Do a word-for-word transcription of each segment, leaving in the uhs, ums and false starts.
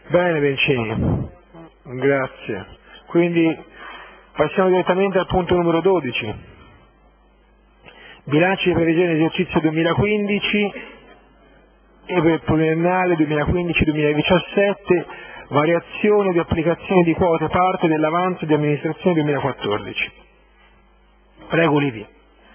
Bene Bencini, grazie. Quindi passiamo direttamente al punto numero dodici. Bilanci di previsione di esercizio duemilaquindici e per il pluriennale duemilaquindici duemiladiciassette, variazione di applicazione di quote parte dell'avanzo di amministrazione duemilaquattordici. Prego Olivia.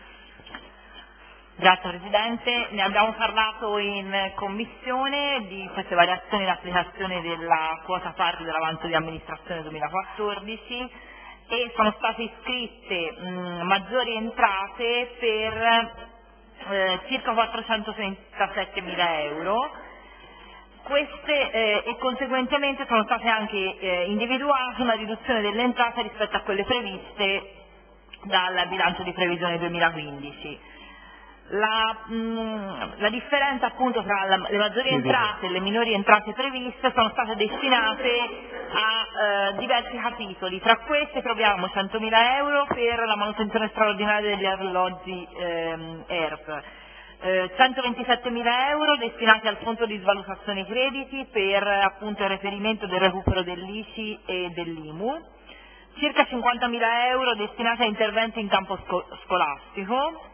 Grazie Presidente, ne abbiamo parlato in Commissione di queste variazioni di applicazione della quota parte dell'avanzo di amministrazione duemilaquattordici e sono state iscritte mh, maggiori entrate per eh, circa quattrocentotrentasette mila euro. Queste eh, e conseguentemente sono state anche eh, individuate una riduzione delle entrate rispetto a quelle previste dal bilancio di previsione duemilaquindici. La, mh, la differenza appunto tra la, le maggiori entrate e le minori entrate previste sono state destinate a eh, diversi capitoli. Tra queste troviamo centomila euro per la manutenzione straordinaria degli alloggi ehm, E R P, eh, centoventisettemila euro destinati al fondo di svalutazione crediti per appunto il reperimento del recupero dell'I C I e dell'I M U, circa cinquantamila euro destinati a interventi in campo sco- scolastico.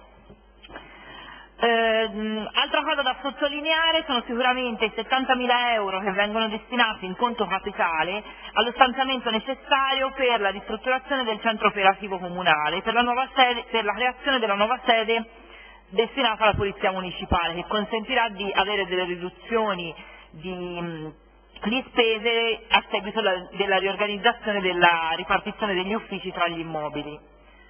Eh, altra cosa da sottolineare sono sicuramente i settantamila euro che vengono destinati in conto capitale allo stanziamento necessario per la ristrutturazione del centro operativo comunale, per la, nuova sede, per la creazione della nuova sede destinata alla Polizia Municipale, che consentirà di avere delle riduzioni di, di spese a seguito la, della riorganizzazione della ripartizione degli uffici tra gli immobili.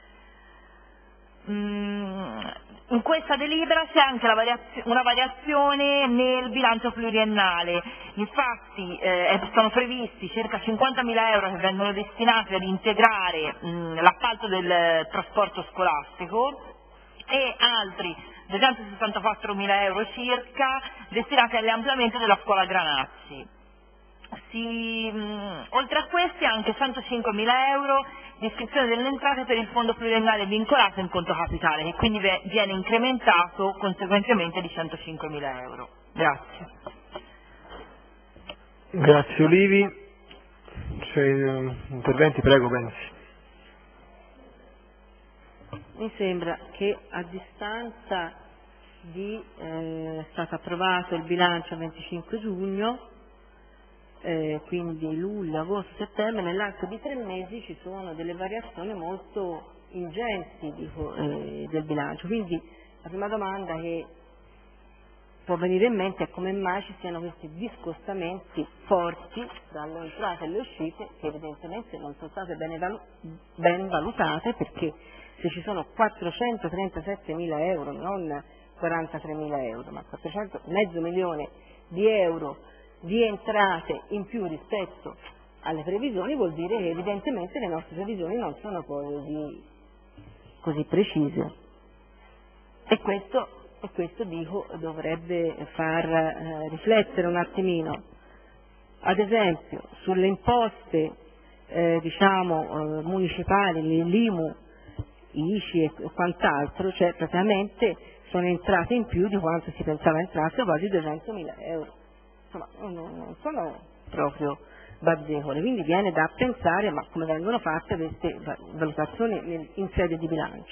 Mm, In questa delibera c'è anche la variazio- una variazione nel bilancio pluriennale, infatti eh, sono previsti circa cinquantamila euro che vengono destinati ad integrare mh, l'appalto del trasporto scolastico e altri duecentosessantaquattromila euro circa destinati all'ampliamento della scuola Granazzi. Si, mh, oltre a questi anche centocinquemila euro di iscrizione delle entrate per il fondo pluriennale vincolato in conto capitale, che quindi ve- viene incrementato conseguentemente di centocinquemila euro. Grazie. Grazie Olivi. Se, uh, interventi, prego Benzi. Mi sembra che a distanza di eh, è stato approvato il bilancio il venticinque giugno, eh, quindi luglio, agosto, settembre, nell'arco di tre mesi ci sono delle variazioni molto ingenti dico, eh, del bilancio. Quindi la prima domanda che può venire in mente è come mai ci siano questi discostamenti forti dalle entrate e le uscite che evidentemente non sono state bene valu- ben valutate, perché se ci sono quattrocentotrentasette mila euro, non quarantatremila euro, ma quattrocento, mezzo milione di euro di entrate in più rispetto alle previsioni, vuol dire che evidentemente le nostre previsioni non sono così, così precise. E questo, e questo dico dovrebbe far eh, riflettere un attimino. Ad esempio sulle imposte eh, diciamo eh, municipali, l'I M U, I C I e quant'altro, cioè praticamente sono entrate in più di quanto si pensava entrasse, quasi duecentomila euro. Insomma, non, non sono proprio bazzecole, quindi viene da pensare ma come vengono fatte queste valutazioni in sede di bilancio.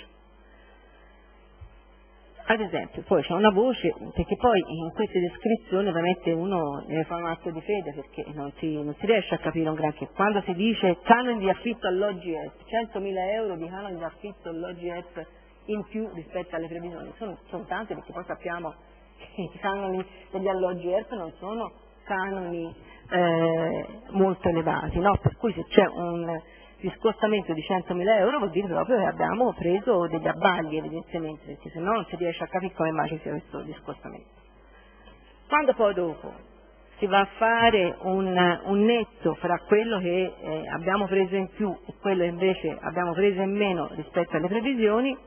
Ad esempio, poi c'è una voce, perché poi in queste descrizioni ovviamente uno deve fare un atto di fede, perché non si, non si riesce a capire un granché. Quando si dice canoni di affitto all'O G E P, centomila euro di canoni di affitto all'O G E P in più rispetto alle previsioni, sono, sono tante, perché poi sappiamo che i canoni degli alloggi E R P non sono canoni eh, molto elevati, no? Per cui se c'è un discostamento di centomila euro vuol dire proprio che abbiamo preso degli abbagli evidentemente, perché se no non si riesce a capire come mai ci sia questo discostamento. Quando poi dopo si va a fare un, un netto fra quello che eh, abbiamo preso in più e quello che invece abbiamo preso in meno rispetto alle previsioni,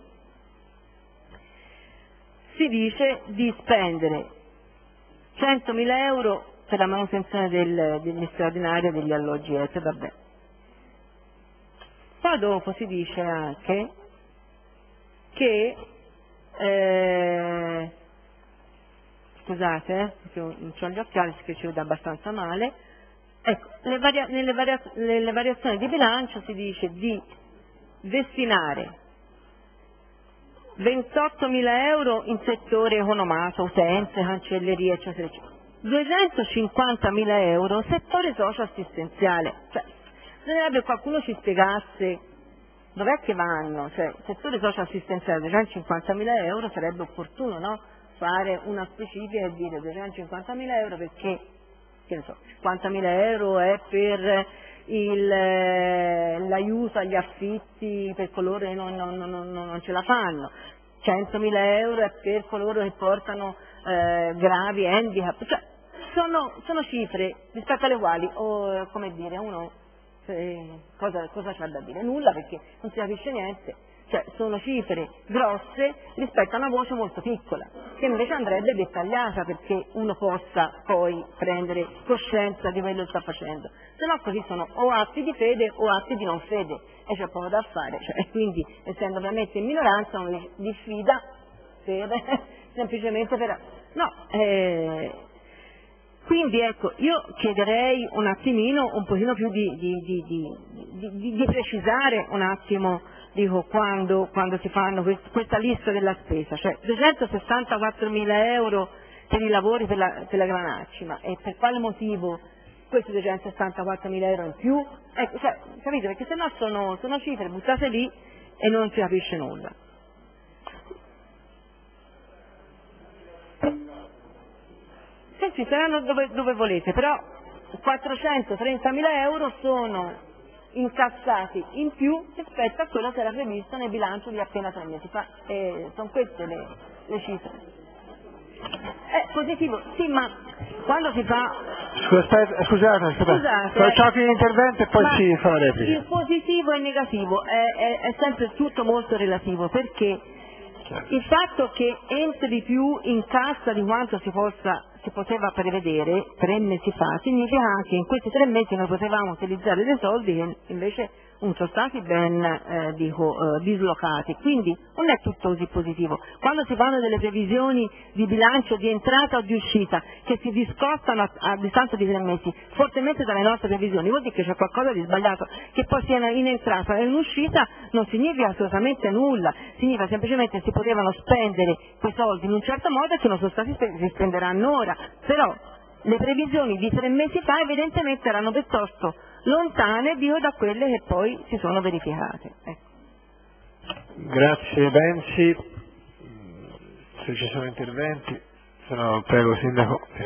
si dice di spendere centomila euro per la manutenzione del, degli straordinari degli alloggi E T, vabbè. Poi dopo si dice anche che, eh, scusate, eh, perché non ho gli occhiali, perché ci vedo abbastanza male, Ecco, le varia, nelle, varia, nelle variazioni di bilancio si dice di destinare ventottomila euro in settore economato, utenze, cancelleria, eccetera, eccetera. duecentocinquantamila euro settore socio-assistenziale. Cioè, bisognerebbe qualcuno ci spiegasse dov'è che vanno, cioè, settore socio-assistenziale duecentocinquantamila euro sarebbe opportuno, no? Fare una specifica e dire duecentocinquantamila euro perché, che ne so, cinquantamila euro è per il, l'aiuto agli affitti per coloro che non, non, non, non ce la fanno, centomila euro è per coloro che portano eh, gravi handicap, cioè sono, sono cifre rispetto alle quali, o, come dire, uno eh, cosa, cosa c'ha da dire? Nulla, perché non si capisce niente. Cioè, sono cifre grosse rispetto a una voce molto piccola, che invece andrebbe dettagliata perché uno possa poi prendere coscienza di quello che sta facendo. Se no così sono o atti di fede o atti di non fede, e c'è poco da fare. Cioè, e quindi, essendo ovviamente in minoranza, uno li diffida per, semplicemente per... No, eh, quindi ecco, io chiederei un attimino, un pochino più di, di, di, di, di, di precisare un attimo, dico, quando, quando si fanno quest, questa lista della spesa, cioè duecentosessantaquattromila euro per i lavori per la, per la Granacci, ma e per quale motivo questi duecentosessantaquattromila euro in più? Ecco, cioè, capite, perché sennò sono, sono cifre buttate lì e non si capisce nulla. Sì, sì, saranno dove, dove volete, però quattrocentotrentamila euro sono incassati in più rispetto a quello che era previsto nel bilancio di appena tre mesi fa. E sono queste le, le cifre. È positivo, sì, ma quando si fa... Scusate, scusate, scusate. Facciamo finire l'intervento e poi si fa la replica. Il positivo e il negativo è, è, è sempre tutto molto relativo, perché il fatto che entri più in cassa di quanto si possa si poteva prevedere tre mesi fa significa che in questi tre mesi noi potevamo utilizzare dei soldi che invece non sono stati ben eh, dico, eh, dislocati, quindi non è tutto così positivo. Quando si fanno delle previsioni di bilancio di entrata o di uscita che si discostano a, a distanza di tre mesi fortemente dalle nostre previsioni, vuol dire che c'è qualcosa di sbagliato. Che poi sia in entrata e in uscita non significa assolutamente nulla, significa semplicemente che si potevano spendere quei soldi in un certo modo e che non sono stati spesi, si spenderanno ora, però le previsioni di tre mesi fa evidentemente erano piuttosto lontane, dico, da quelle che poi si sono verificate. Ecco. Grazie Benzi, se ci sono interventi, se no prego Sindaco. Sì.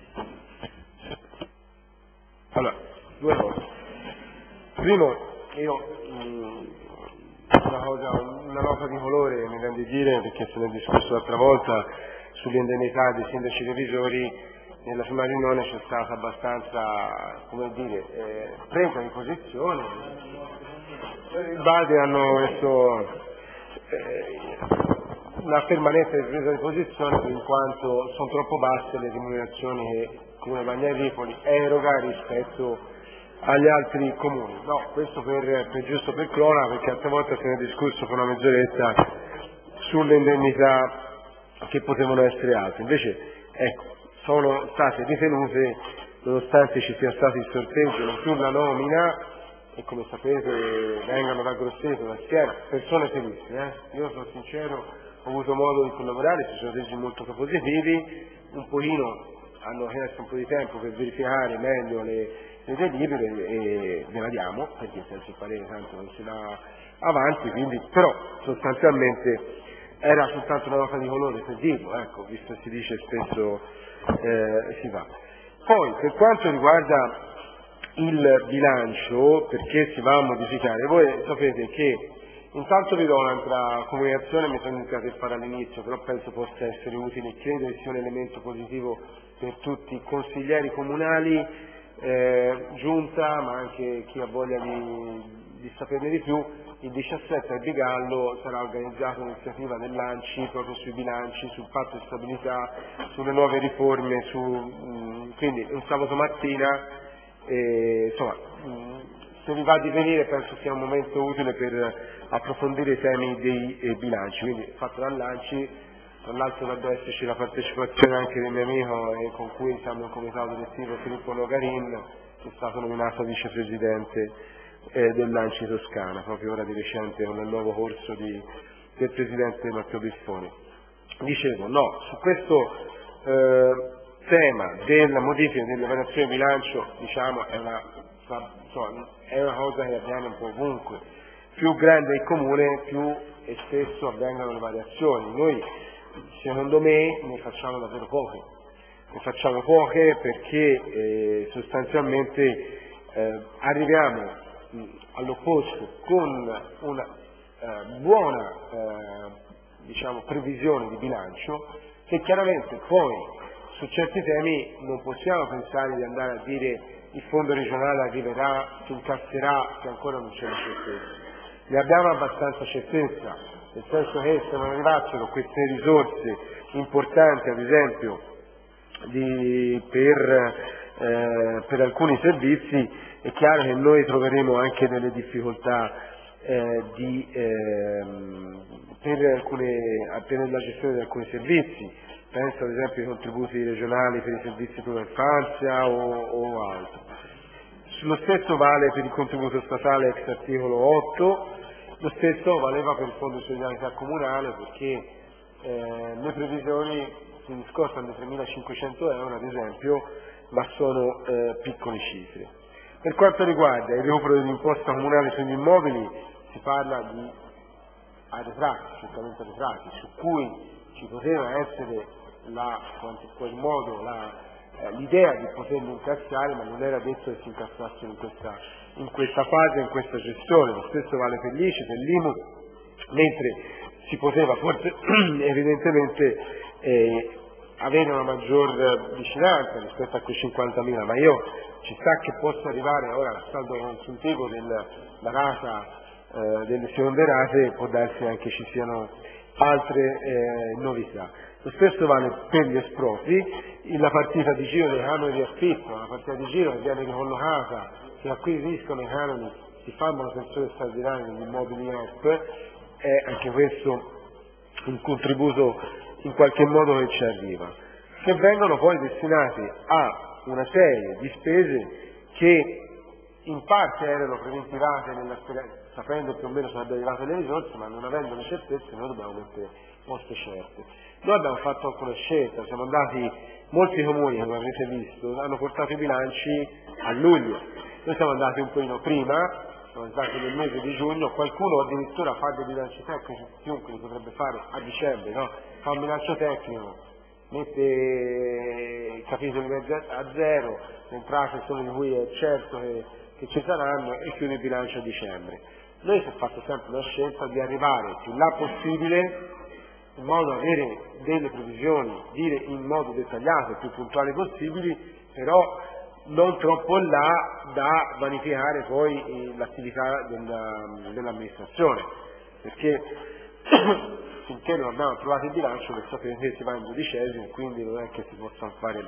Sì. Allora, due cose. Primo, io mh, una cosa, una nota di colore mi rende dire, perché se ne è discusso l'altra volta sulle indennità dei sindaci revisori. Nella prima riunione c'è stata abbastanza, come dire, eh, presa di posizione. I Baldi hanno messo eh, una permanente presa di posizione in quanto sono troppo basse le remunerazioni che il Comune Bagni Agricoli eroga rispetto agli altri comuni. No, questo per, per giusto per cronaca, perché altre volte se ne è discusso per una mezz'oretta sulle indennità che potevano essere alte. Invece, ecco, sono state ritenute, nonostante ci sia stato il sorteggio, non più la nomina, e come sapete vengono da Grosseto, da Siena, persone felici, eh? Io sono sincero, ho avuto modo di collaborare, si sono resi molto propositivi, un pochino hanno chiesto un po' di tempo per verificare meglio le, le delibere e ve la diamo, perché senza il parere tanto non si va avanti, quindi, però sostanzialmente era soltanto una nota di colore per dirlo, ecco, visto che si dice spesso eh, si va. Poi per quanto riguarda il bilancio, perché si va a modificare, voi sapete che intanto vi do un'altra comunicazione, mi sono iniziato a fare all'inizio, però penso possa essere utile e credo che sia un elemento positivo per tutti i consiglieri comunali, eh, giunta, ma anche chi ha voglia di, di saperne di più. Il diciassette a Bigallo sarà organizzata un'iniziativa dell'Anci proprio sui bilanci, sul patto di stabilità, sulle nuove riforme, su, mh, quindi un sabato mattina, e, insomma, mh, se vi va di venire penso sia un momento utile per approfondire i temi dei eh, bilanci, quindi fatto dall'Anci. Tra l'altro dovrebbe esserci la partecipazione anche del mio amico e con cui siamo in comitato direttivo Filippo Nogarin, è stato nominato vicepresidente eh, dell'Anci Toscana, proprio ora di recente con il nuovo corso di, del presidente Matteo Biffoni. Dicevo, no, su questo eh, tema della modifica delle variazioni di bilancio, diciamo, è una, insomma, è una cosa che avviene un po' ovunque. Più grande è il comune, più e spesso avvengono le variazioni. Noi, secondo me, ne facciamo davvero poche. Ne facciamo poche perché eh, sostanzialmente eh, arriviamo mh, all'opposto con una eh, buona eh, diciamo, previsione di bilancio, che chiaramente poi su certi temi non possiamo pensare di andare a dire il fondo regionale arriverà, si incasserà, che ancora non c'è la certezza. Ne abbiamo abbastanza certezza, nel senso che se non arrivassero queste risorse importanti, ad esempio, di, per, eh, per alcuni servizi, è chiaro che noi troveremo anche delle difficoltà eh, di, eh, per, alcune, per la gestione di alcuni servizi. Penso ad esempio ai contributi regionali per i servizi per l'infanzia o, o altro. Lo stesso vale per il contributo statale ex articolo otto, lo stesso valeva per il fondo di solidarietà comunale, perché eh, le previsioni si discostano di tremilacinquecento euro ad esempio, ma sono eh, piccole cifre. Per quanto riguarda il recupero dell'imposta comunale sugli immobili, si parla di arretrati, certamente arretrati, su cui ci poteva essere la, in quel modo la, eh, l'idea di poterli incassare, ma non era detto che si incassassero in questa, in questa fase, in questa gestione. Lo stesso vale per l'I C I, per l'I M U, mentre si poteva forse evidentemente eh, avere una maggior vicinanza rispetto a quei cinquantamila, ma io ci sta che possa arrivare ora al saldo consuntivo della rata eh, delle seconde rate, può darsi anche ci siano altre eh, novità. Lo stesso vale per gli espropri, la partita di giro dei canoni di affitto, una partita di giro che viene ricollocata, si acquisiscono i canoni, si fa manutenzione straordinaria degli immobili E R P, è anche questo un contributo in qualche modo che ci arriva, che vengono poi destinati a una serie di spese che in parte erano preventivate nella speranza, sapendo più o meno sarebbero arrivate le risorse, ma non avendo le certezze noi dobbiamo mettere poste certe. Noi abbiamo fatto anche una scelta, siamo andati, molti comuni, come avete visto, hanno portato i bilanci a luglio, noi siamo andati un pochino prima, siamo andati nel mese di giugno, qualcuno addirittura fa dei bilanci tecnici, chiunque li potrebbe fare a dicembre, no? Fa un bilancio tecnico, mette i capitoli a zero, le entrate sono di cui è certo che, che ci saranno e chiude il bilancio a dicembre. Noi si è fatto sempre la scelta di arrivare più là possibile, in modo da avere delle previsioni, dire in modo dettagliato e più puntuale possibili, però non troppo là da vanificare poi l'attività della, dell'amministrazione, perché finché non abbiamo approvato il bilancio, per sapere che si va in dodicesimo, quindi non è che si possano fare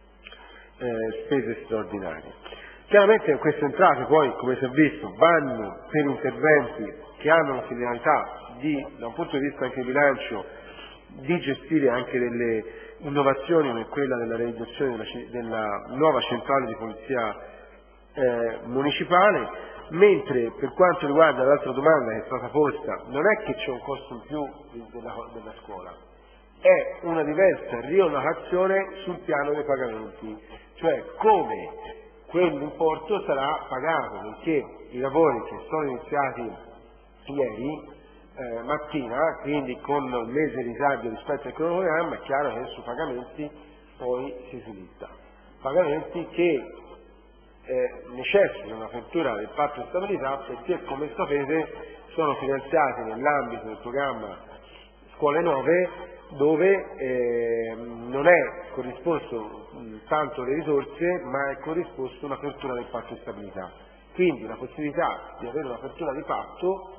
eh, spese straordinarie. Chiaramente queste entrate poi, come si è visto, vanno per interventi che hanno la finalità di, da un punto di vista anche di bilancio, di gestire anche delle innovazioni come quella della realizzazione della, della nuova centrale di polizia eh, municipale, mentre per quanto riguarda l'altra domanda che è stata posta, non è che c'è un costo in più della, della scuola, è una diversa riallocazione sul piano dei pagamenti, cioè come quell'importo sarà pagato, perché i lavori che sono iniziati ieri eh, mattina, quindi con un mese di ritardo rispetto al cronoprogramma, è chiaro che sui pagamenti poi si sviluppa. Pagamenti che eh, necessitano un'apertura del patto di stabilità, perché come sapete sono finanziati nell'ambito del programma Scuole Nuove, dove eh, non è corrisposto mh, tanto le risorse, ma è corrisposto un'apertura del patto di stabilità. Quindi la possibilità di avere un'apertura di patto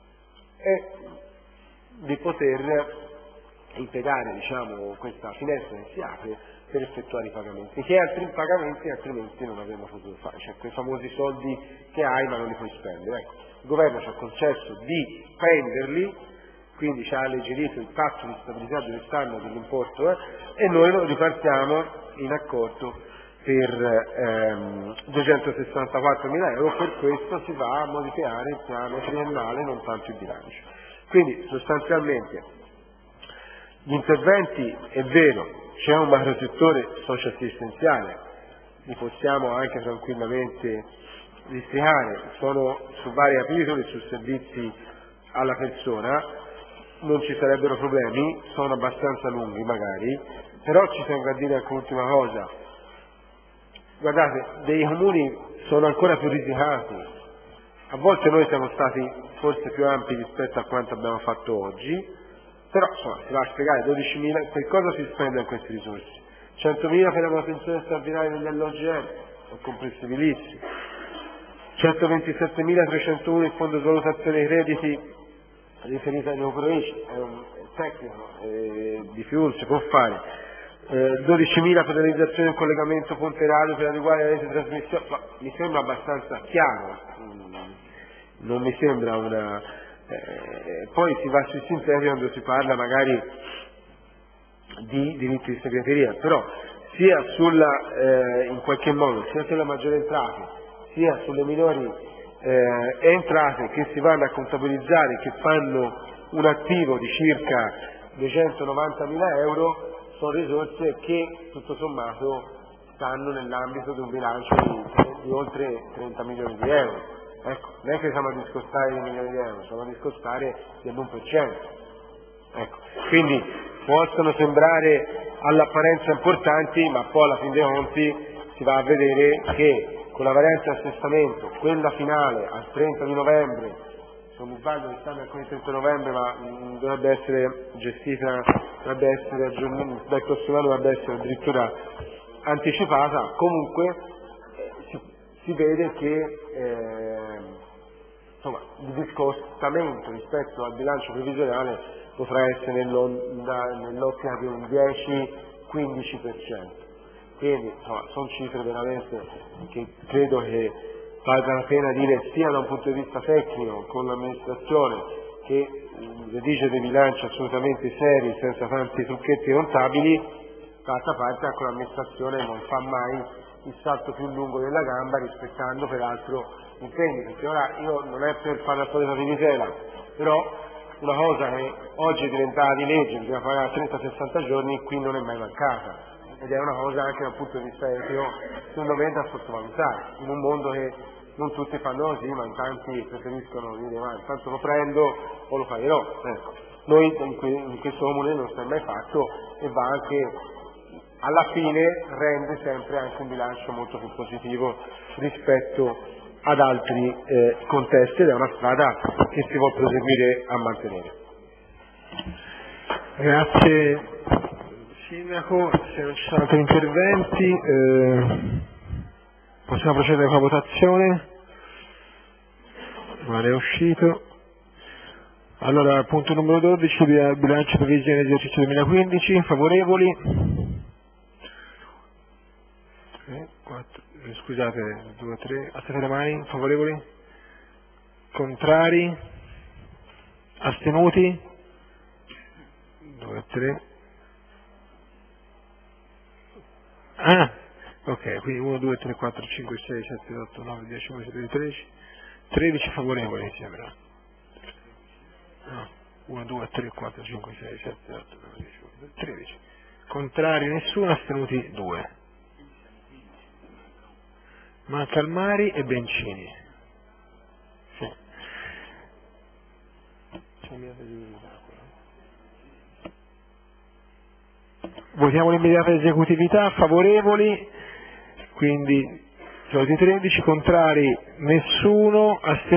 è di poter impiegare, diciamo, questa finestra che si apre per effettuare i pagamenti, che altri pagamenti altrimenti non avremmo potuto fare, cioè quei famosi soldi che hai ma non li puoi spendere. Ecco, il governo ci ha concesso di prenderli, quindi ci ha alleggerito il patto di stabilità dell'estano dell'importo eh, e noi lo ripartiamo in accordo per ehm, duecentosessantaquattromila euro, per questo si va a modificare il piano triennale, non tanto il bilancio. Quindi sostanzialmente gli interventi, è vero, c'è un macrosettore socio-assistenziale, li possiamo anche tranquillamente districare, sono su vari capitoli, su servizi alla persona, non ci sarebbero problemi, sono abbastanza lunghi magari, però ci tengo a dire anche un'ultima cosa. Guardate, dei comuni sono ancora più risicati, a volte noi siamo stati forse più ampi rispetto a quanto abbiamo fatto oggi, però insomma si va a spiegare dodicimila, per cosa si spendono queste risorse? centomila per la manutenzione straordinaria degli alloggi è comprensibilissimo, centoventisettemila il fondo di valutazione dei crediti riferito ai neoprovici, è un è tecnico, eh, di più si può fare, eh, dodicimila per la realizzazione del collegamento ponte radio per adeguare la rete di trasmissione, ma mi sembra abbastanza chiaro, mm, non mi sembra una... Eh, poi si va sui sintetici quando si parla magari di diritti di segreteria, però sia sulla, eh, in qualche modo, sia sulle maggiori entrate, sia sulle minori eh, entrate che si vanno a contabilizzare, che fanno un attivo di circa duecentonovantamila euro, sono risorse che tutto sommato stanno nell'ambito di un bilancio di, di oltre trenta milioni di euro. Ecco, non è che siamo a discostare di milioni di euro, siamo a discostare dell'uno per cento. Ecco, quindi possono sembrare all'apparenza importanti, ma poi alla fine dei conti si va a vedere che con la variante assestamento, quella finale al trenta di novembre, se non mi sbaglio quest'anno è ancora il trenta novembre, ma mh, dovrebbe essere gestita, dovrebbe essere aggiornata, dal prossimo anno dovrebbe essere addirittura anticipata, comunque si, si vede che eh, insomma, il discostamento rispetto al bilancio previsionale potrà essere nell'ottica di un dieci quindici per cento. Quindi insomma, sono cifre veramente che credo che valga la pena dire sia da un punto di vista tecnico con l'amministrazione che redige dei bilanci assolutamente seri, senza tanti trucchetti contabili, d'altra parte anche l'amministrazione non fa mai il salto più lungo della gamba rispettando peraltro gli impegni, perché ora io non è per fare la solita dimitela, però una cosa che oggi è diventata di legge, bisogna pagare trenta sessanta giorni, qui non è mai mancata, ed è una cosa anche dal punto di vista etico secondo me da sottovalutare, in un mondo che non tutti fanno così, ma in tanti preferiscono dire ma intanto lo prendo o lo pagherò. Ecco. Noi in, que- in questo comune non si è mai fatto e va anche, alla fine rende sempre anche un bilancio molto più positivo rispetto ad altri eh, contesti, ed è una strada che si vuole proseguire a mantenere. Grazie Sindaco, se non ci sono altri interventi eh, possiamo procedere con la votazione. Guarda, è uscito. Allora, punto numero dodici, bilancio previsione esercizio duemilaquindici, favorevoli? tre, quattro, scusate, due, tre, alzate le mani, favorevoli? Contrari? Astenuti? due, tre. Ah, ok, quindi uno, due, tre, quattro, cinque, sei, sette, otto, nove, dieci, undici, dodici, tredici, tredici favorevoli mi sembra. No, uno, due, tre, quattro, cinque, sei, sette, otto, nove, dieci, undici, tredici. Contrari nessuno, astenuti due. Mancalmari e Bencini. Sì. Votiamo l'immediata esecutività, favorevoli, quindi soliti tredici, contrari nessuno, astenuti